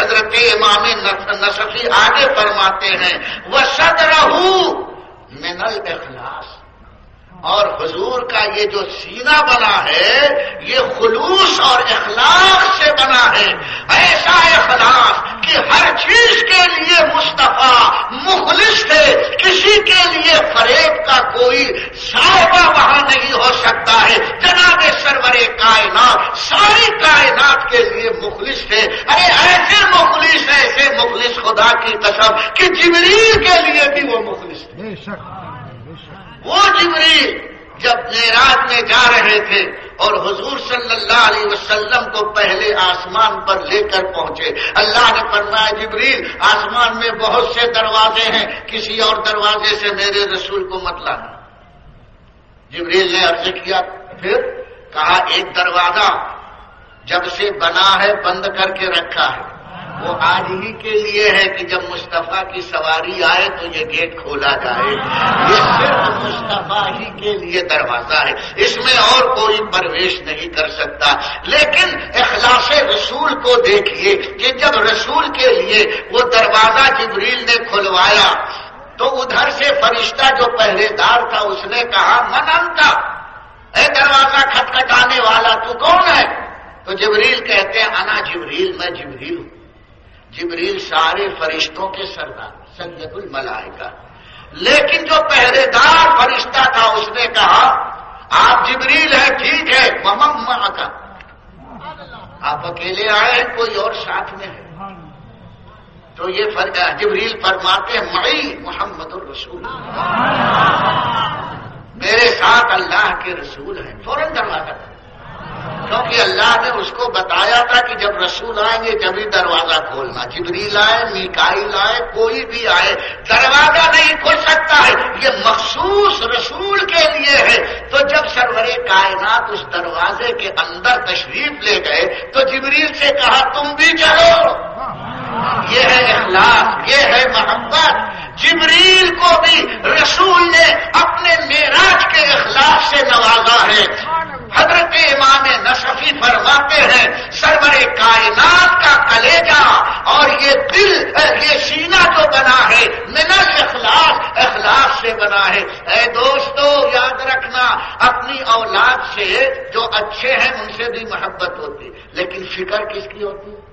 حضرت امام نصفی آگے فرماتے ہیں وَصَدْرَهُ مِنَ الْإِخْلَاصِ، اور حضور کا یہ جو سینہ بنا ہے یہ خلوص اور اخلاص سے بنا ہے، ایسا اخلاص کہ ہر چیز کے لیے مصطفیٰ مخلص تھے، کسی کے لیے فریب کا کوئی شائبہ وہاں نہیں ہو سکتا ہے۔ جناب سرور کائنات ساری کائنات کے لیے مخلص تھے، ارے ایسے مخلص خدا کی قسم کہ جبریل کے لیے بھی وہ مخلص تھے۔ وہ جبریل جب معراج میں جا رہے تھے اور حضور صلی اللہ علیہ وسلم کو پہلے آسمان پر لے کر پہنچے، اللہ نے فرمایا جبریل آسمان میں بہت سے دروازے ہیں، کسی اور دروازے سے میرے رسول کو مت لانا۔ جبریل نے عرض کیا، پھر کہا ایک دروازہ جب سے بنا ہے بند کر کے رکھا ہے، وہ آج ہی کے لیے ہے کہ جب مصطفیٰ کی سواری آئے تو یہ گیٹ کھولا جائے، یہ صرف مصطفیٰ ہی کے لیے دروازہ ہے، اس میں اور کوئی پرویش نہیں کر سکتا۔ لیکن اخلاص رسول کو دیکھیے کہ جب رسول کے لیے وہ دروازہ جبریل نے کھلوایا تو ادھر سے فرشتہ جو پہرے دار تھا اس نے کہا من انت، اے دروازہ کھٹکھٹانے والا تو کون ہے؟ تو جبریل کہتے ہیں انا جبریل، میں جبریل ہوں۔ جبریل سارے فرشتوں کے سردار سید الملائکہ، لیکن جو پہرے دار فرشتہ تھا اس نے کہا آپ جبریل ہیں ٹھیک ہے، ومن معک، آپ اکیلے آئے ہیں کوئی اور ساتھ میں ہے؟ تو یہ جبریل فرماتے ہیں معی محمد الرسول، میرے ساتھ اللہ کے رسول ہیں۔ فوراً دروازہ، کیونکہ اللہ نے اس کو بتایا تھا کہ جب رسول آئیں گے جبھی دروازہ کھولنا، جبریل آئے، میکائیل آئے، کوئی بھی آئے دروازہ نہیں کھل سکتا ہے، یہ مخصوص رسول کے لیے ہے۔ تو جب سرور کائنات اس دروازے کے اندر تشریف لے گئے تو جبریل سے کہا تم بھی چلو، یہ ہے اخلاص، یہ ہے محبت۔ جبریل کو بھی رسول نے اپنے معراج کے اخلاص سے نوازا ہے۔ حضرت امام نصفی فرماتے ہیں سرور کائنات کا کلیجہ اور یہ دل، یہ سینہ جو بنا ہے من الاخلاص، اخلاص سے بنا ہے۔ اے دوستو یاد رکھنا، اپنی اولاد سے جو اچھے ہیں ان سے بھی محبت ہوتی، لیکن فکر کس کی ہوتی ہے؟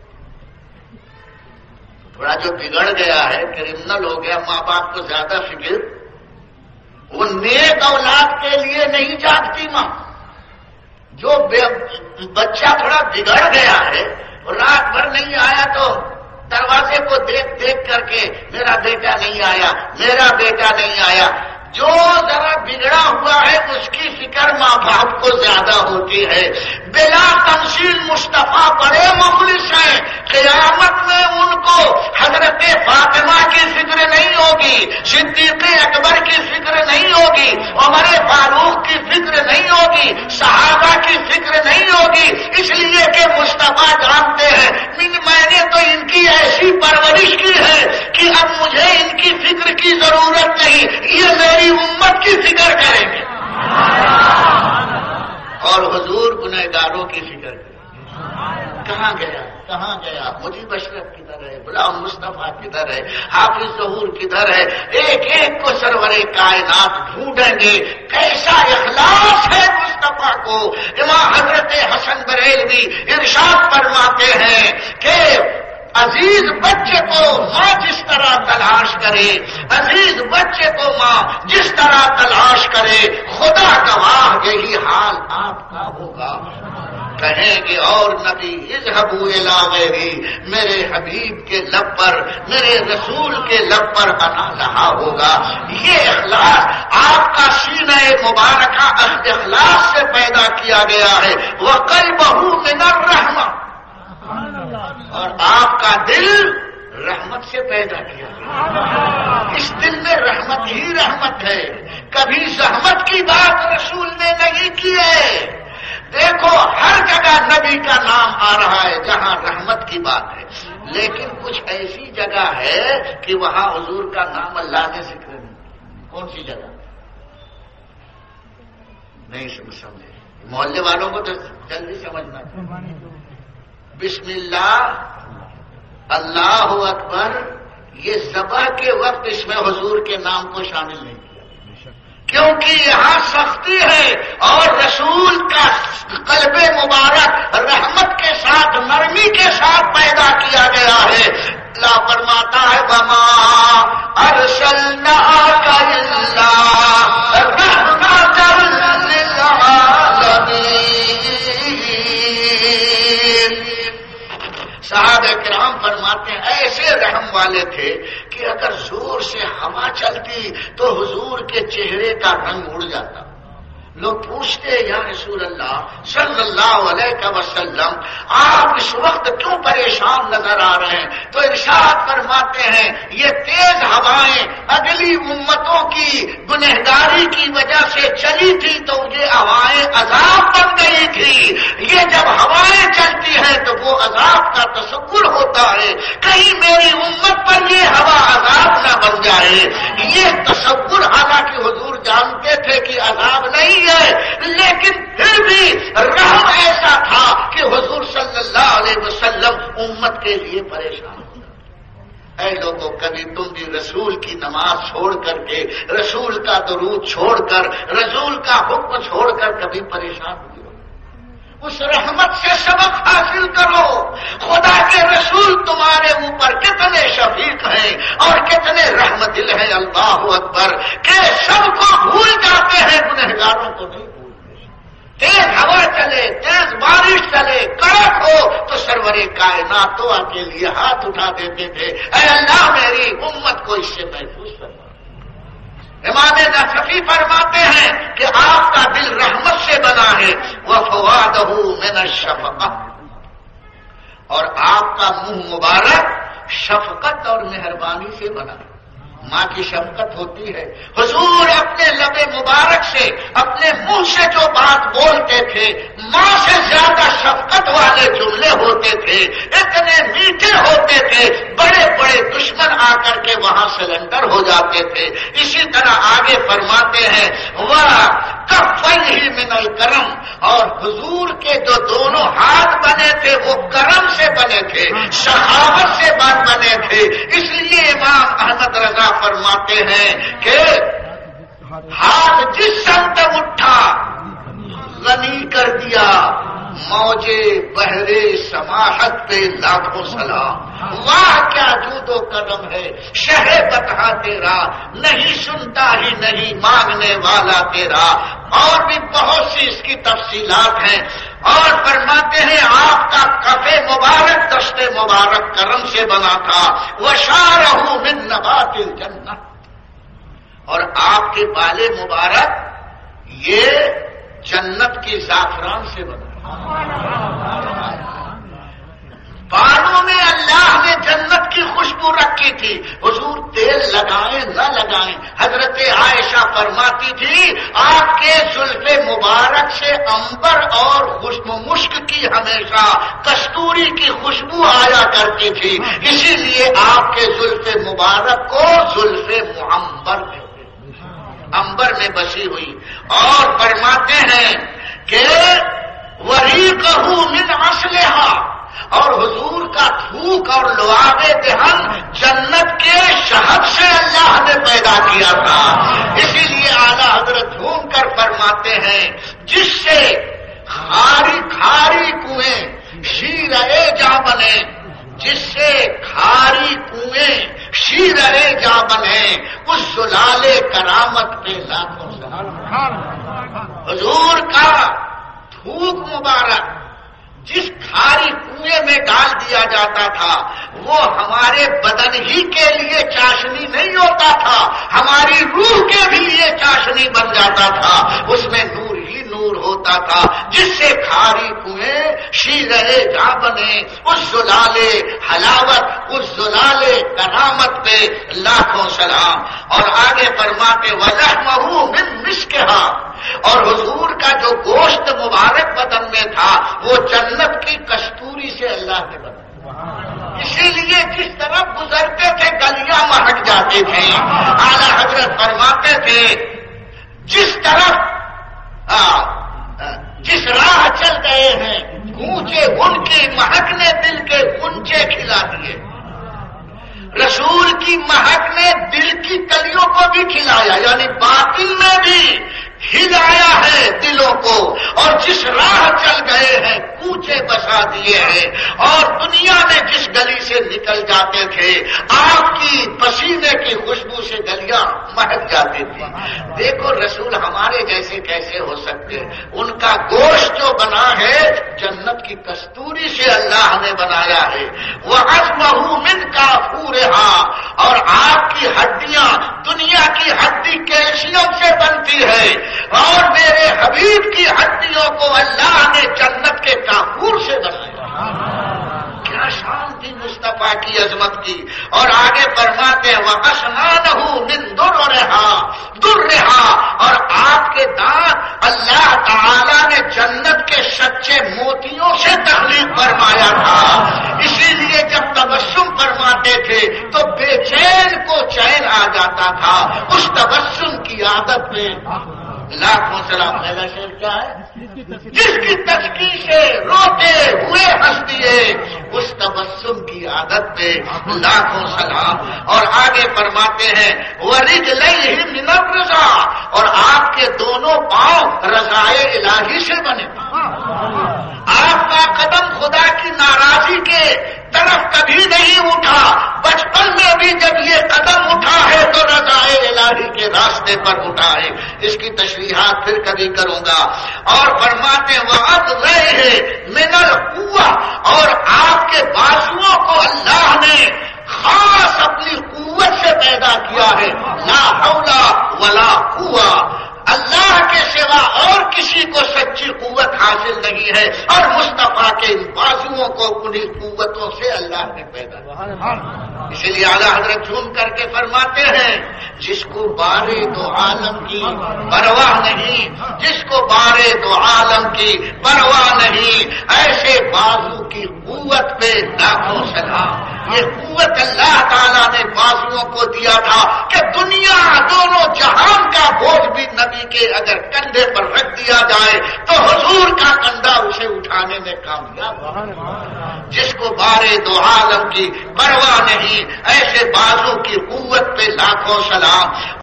تھوڑا جو بگڑ گیا ہے، کرمنل ہو گیا، ماں باپ کو زیادہ فکر، وہ نیک اولاد کے لیے نہیں جاگتی ماں۔ جو بچہ تھوڑا بگڑ گیا ہے، رات بھر نہیں آیا تو دروازے کو دیکھ دیکھ کر کے میرا بیٹا نہیں آیا، میرا بیٹا نہیں آیا، جو ذرا بگڑا ہوا ہے اس کی فکر ماں باپ کو زیادہ ہوتی ہے۔ بلا تمثیل مصطفیٰ بڑے مخلص ہیں، قیامت میں ان کو حضرت فاطمہ کی فکر نہیں ہوگی، صدیق اکبر کی فکر نہیں ہوگی، عمر فاروق کی فکر نہیں ہوگی، صحابہ کی فکر نہیں ہوگی، اس لیے کہ مصطفیٰ جانتے ہیں میں نے تو ان کی ایسی پرورش کی ہے کہ اب مجھے ان کی فکر کی ضرورت نہیں، یہ میری امت کی فکر کریں گے۔ اور حضور گنہگاروں کی فکر کریں۔ کہاں گیا کہاں گیا؟ مجھب اشرف کدھر ہے؟ غلام مصطفیٰ کدھر ہے؟ حافظ ظہور کدھر ہے؟ ایک ایک کو سرور کائنات ڈھونڈیں گے۔ کیسا اخلاص ہے مصطفیٰ کو! امام حضرت حسن بریلوی ارشاد فرماتے ہیں کہ عزیز بچے کو ماں جس طرح تلاش کرے، عزیز بچے کو ماں جس طرح تلاش کرے، خدا گواہ یہی حال آپ کا ہوگا۔ کہیں گے اور نبی اذهبوا الی غیری، میرے حبیب کے لب پر، میرے رسول کے لب پر انا رہا ہوگا۔ یہ اخلاص آپ کا سینہ مبارکہ اخلاص سے پیدا کیا گیا ہے۔ وقلبہ من الرحمہ، اور آپ کا دل رحمت سے پیدا کیا گیا۔ اس دل میں رحمت ہی رحمت ہے، کبھی زحمت کی بات رسول نے نہیں کی ہے۔ دیکھو ہر جگہ نبی کا نام آ رہا ہے جہاں رحمت کی بات ہے، لیکن کچھ ایسی جگہ ہے کہ وہاں حضور کا نام اللہ نے ذکر نہیں۔ کون سی جگہ؟ نہیں سمجھے؟ محلے والوں کو تو جلدی سمجھنا۔ بسم اللہ اللہ اکبر. یہ ذبح کے وقت اس میں حضور کے نام کو شامل نہیں کیا کیونکہ یہاں سختی ہے اور رسول کا قلب مبارک رحمت کے ساتھ نرمی کے ساتھ پیدا کیا گیا ہے. اللہ فرماتا ہے وما ارسلناک الا رحمۃ للعالمین. صحابہ کرام فرماتے ہیں ایسے رحم والے تھے کہ اگر زور سے ہوا چلتی تو حضور کے چہرے کا رنگ اڑ جاتا. لوگ پوچھتے یا رسول اللہ صلی اللہ علیہ وسلم آپ اس وقت کیوں پریشان نظر آ رہے ہیں؟ تو ارشاد فرماتے ہیں یہ تیز ہوائیں اگلی امتوں کی گنہگاری کی وجہ سے چلی تھی تو یہ ہوائیں عذاب بن گئی تھی. یہ جب ہوائیں چلتی ہیں تو وہ عذاب کا تصور ہوتا ہے کہیں میری امت پر یہ ہوا عذاب نہ بن جائے. یہ تصور حالانکہ حضور جانتے تھے کہ عذاب نہیں ہے لیکن پھر بھی رحم ایسا تھا کہ حضور صلی اللہ علیہ وسلم امت کے لیے پریشان ہو. اے لوگوں کبھی تم بھی رسول کی نماز چھوڑ کر کے رسول کا درود چھوڑ کر رسول کا حکم چھوڑ کر کبھی پریشان ہوئے؟ اس رحمت سے سبق حاصل کرو. خدا کے رسول تمہارے اوپر کتنے شفیق ہیں اور کتنے رحمت دل ہیں. اللہ اکبر کہ سب کو بھول جاتے ہیں گنہگاروں کو نہیں بھولتے. تیز ہوا چلے تیز بارش چلے کڑک ہو تو سرور کائنات دعا کے لیے ہاتھ اٹھا دیتے تھے اے اللہ میری امت کو اس سے محفوظ کرنا. امام نصفی فرماتے ہیں کہ آپ کا دل رحمت سے بنا ہے وفوادہ من الشفقہ اور آپ کا منہ مبارک شفقت اور مہربانی سے بنا ہے. ماں کی شفقت ہوتی ہے. حضور اپنے لب مبارک سے اپنے منہ سے جو بات بولتے تھے ماں سے زیادہ شفقت والے جملے ہوتے تھے اتنے میٹھے ہوتے تھے بڑے بڑے دشمن آ کر کے وہاں سلنڈر ہو جاتے تھے. اسی طرح آگے فرماتے ہیں وہ کفن ہی من الکرم اور حضور کے جو دونوں ہاتھ بنے تھے وہ کرم سے بنے تھے سخاوت سے بنے تھے. اس لیے امام احمد رضا فرماتے ہیں کہ ہاتھ جس سمت اٹھا غنی کر دیا موجے بہرے سماحت پہ لاکھوں سلام. واہ کیا جود و قدم ہے شہ بتا تیرا نہیں سنتا ہی نہیں مانگنے والا تیرا. اور بھی بہت سی اس کی تفصیلات ہیں. اور فرماتے ہیں آپ کا کفے مبارک دست مبارک کرم سے بنا تھا وشارہ من نبات الجنہ اور آپ کے بالے مبارک یہ جنت کی زعفران سے بنا. بالوں میں اللہ نے جنت کی خوشبو رکھی تھی. حضور تیل لگائیں نہ لگائیں حضرت عائشہ فرماتی تھی آپ کے زلف مبارک سے عنبر اور مشک کی ہمیشہ کستوری کی خوشبو آیا کرتی تھی. اسی لیے آپ کے زلف مبارک کو زلف معمبر کہتے ہیں عنبر میں بسی ہوئی. اور فرماتے ہیں کہ وریقہ من اصلھا اور حضور کا تھوک اور لعاب دہن جنت کے شہد سے اللہ نے پیدا کیا تھا. اسی لیے اعلیٰ حضرت جھوم کر فرماتے ہیں جس سے کھاری کھاری کنویں شیرے جا بنے جس سے کھاری کنویں شیرے جا بنے اس زلال کرامت پہ لاکھوں سلام. حضور کا تھوک مبارک جس کھاری کنویں میں ڈال دیا جاتا تھا وہ ہمارے بدن ہی کے لیے چاشنی نہیں ہوتا تھا ہماری روح کے بھی لیے چاشنی بن جاتا تھا. اس میں نور ہی نور ہوتا تھا جس سے کھاری کنویں شیرے جا بنے. اس زلالے حلاوت اس زلالے کرامت پہ لاکھوں سلام. اور آگے فرماتے وَلَحْمَهُ مِن مِسْكِهَا اور حضور کا جو گوشت مبارک بدن میں تھا وہ جنت کی کستوری سے اللہ نے بنا. اسی لیے جس طرف گزرتے تھے گلیاں مہک جاتی تھیں. اعلیٰ حضرت فرماتے تھے جس طرف جس راہ چل گئے ہیں گونچے ان کی مہک نے دل کے گنچے کھلا دیے. کی مہک نے دل کی کلیوں کو بھی کھلایا، یعنی باطن میں بھی ہلایا ہے دلوں کو، اور جس راہ چل گئے ہیں کوچے بسا دیے ہیں، اور دنیا میں جس گلی سے نکل جاتے تھے آپ کی پسینے کی خوشبو سے گلیاں مہک جاتی تھی۔ دیکھو رسول ہمارے جیسے کیسے ہو سکتے، ان کا گوشت جو بنا ہے جنت کی کستوری سے اللہ نے بنایا ہے، وہ عظمہ من کافورہا، اور آپ کی ہڈیاں دنیا کی ہڈی کیلشیم سے بنتی ہے، اور میرے حبیب کی ہڈیوں کو اللہ نے جنت کے کافور سے بنایا۔ کیا شان تھی مصطفیٰ کی عظمت کی۔ اور آگے فرماتے ہیں وَأَسْنَانَهُ مِن دُرِّهَا، اور آپ کے دانت اللہ تعالی نے جنت کے سچے موتیوں سے تخلیق فرمایا تھا، اسی لیے جب تبسم فرماتے تھے تو بے چین کو چین آ جاتا تھا۔ اس تبسم کی عادت میں لاکھوں سلام۔ پہلا شعر کیا ہے؟ جس کی تسکی سے روتے ہوئے ہنس دیے، اس تبسم کی عادت پہ لاکھوں سلام۔ اور آگے فرماتے ہیں وَرِجْلَيْهِ مِنَ الرِّضَا، اور آپ کے دونوں پاؤں رضائے الہی سے بنے۔ آپ کا قدم خدا کی ناراضی کے طرف کبھی نہیں اٹھا، بچپن میں بھی جب یہ قدم اٹھا ہے تو رضائے الہی کے راستے پر اٹھا ہے۔ اس کی تشریحات پھر کبھی کروں گا۔ اور فرماتے وَأَضْلَيْهِ مِنَ الْقُوَّةِ، اور آپ کے بازوؤں کو اللہ نے خاص اپنی قوت سے پیدا کیا ہے، لا حول ولا قوة، اللہ کے سوا اور کسی کو سچی قوت حاصل نہیں ہے، اور مصطفیٰ کے ان بازوؤں کو انہیں قوتوں سے اللہ نے پیدا کیا۔ اسی لیے اعلیٰ حضرت جھوم کر کے فرماتے ہیں جس کو بارے دو عالم کی پرواہ نہیں، جس کو بارے دو عالم کی پرواہ نہیں، ایسے بازو کی قوت پہ لاکھوں سلام۔ یہ قوت اللہ تعالیٰ نے بازوؤں کو دیا تھا کہ دنیا دونوں جہان کا بوجھ بھی نبی کے اگر کندھے پر رکھ دیا جائے تو حضور کا کندھا اسے اٹھانے میں کامیاب ہو۔ جس کو بارے دو عالم کی پرواہ نہیں، ایسے بازو کی قوت پہ لاکھوں سلام۔